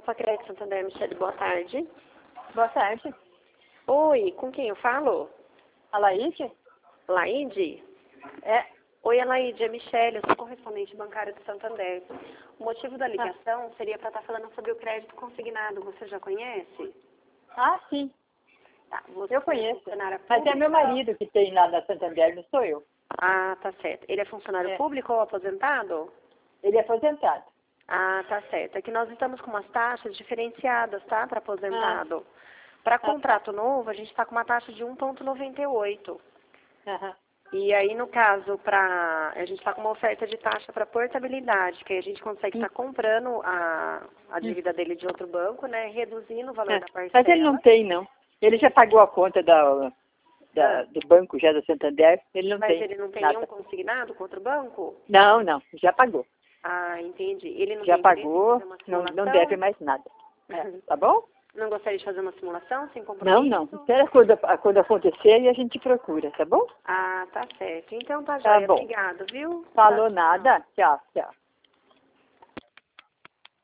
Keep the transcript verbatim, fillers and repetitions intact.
Copa Crédito Santander, Michele, boa tarde. Boa tarde. Oi, com quem eu falo? A Laíde? Laíde? É. Oi, Laíde, é Michele, eu sou correspondente bancária do Santander. O motivo da ligação ah. seria para estar falando sobre o crédito consignado. Você já conhece? Ah, sim. Tá, você eu conheço. É Mas é meu marido que tem lá na Santander, não sou eu. Ah, tá certo. Ele é funcionário é. público ou aposentado? Ele é aposentado. Ah, tá certo. É que nós estamos com umas taxas diferenciadas, tá, para aposentado. Ah. Para ah, contrato tá. novo, a gente está com uma taxa de um vírgula noventa e oito. Uhum. E aí, no caso, pra, a gente está com uma oferta de taxa para portabilidade, que aí a gente consegue estar tá comprando a, a dívida dele de outro banco, né, reduzindo o valor É. da parcela. Mas ele não tem, não. Ele já pagou a conta da, da, ah. do banco já da Santander. Ele não Mas tem Mas ele não tem nada. nenhum consignado com outro banco? Não, não. Já pagou. Ah, entendi. Ele não já tem pagou, não, não deve mais nada. É. Tá bom? Não gostaria de fazer uma simulação sem compromisso? Não, não. Espera quando, quando acontecer e a gente procura, tá bom? Ah, tá certo. Então tá, Tá joia. bom. Obrigada, viu? Falou Tchau, tchau. nada? Tchau, tchau.